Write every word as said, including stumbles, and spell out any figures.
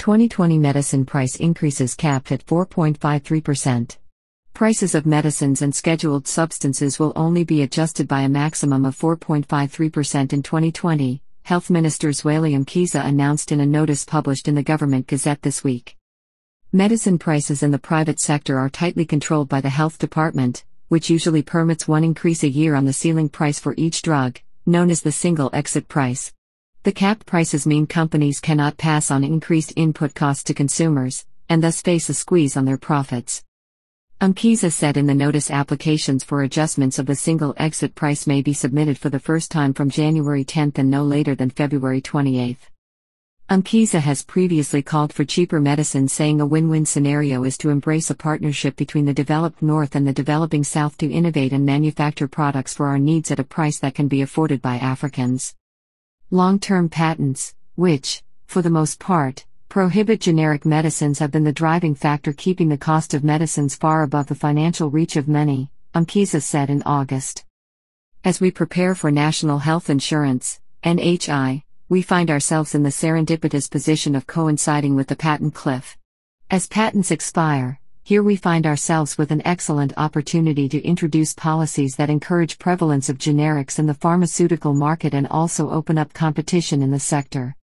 twenty twenty medicine price increases capped at four point five three percent. Prices of medicines and scheduled substances will only be adjusted by a maximum of four point five three percent in twenty twenty, Health Minister Zweli Mkhize announced in a notice published in the Government Gazette this week. Medicine prices in the private sector are tightly controlled by the Health Department, which usually permits one increase a year on the ceiling price for each drug, known as the single exit price. The capped prices mean companies cannot pass on increased input costs to consumers, and thus face a squeeze on their profits. Mkhize said in the notice applications for adjustments of the single exit price may be submitted for the first time from January tenth and no later than February twenty-eighth. Mkhize has previously called for cheaper medicine, saying a win-win scenario is to embrace a partnership between the developed North and the developing South to innovate and manufacture products for our needs at a price that can be afforded by Africans. Long-term patents, which, for the most part, prohibit generic medicines, have been the driving factor keeping the cost of medicines far above the financial reach of many, Mkhize said in August. As we prepare for National Health Insurance, N H I, we find ourselves in the serendipitous position of coinciding with the patent cliff. As patents expire, here we find ourselves with an excellent opportunity to introduce policies that encourage prevalence of generics in the pharmaceutical market and also open up competition in the sector.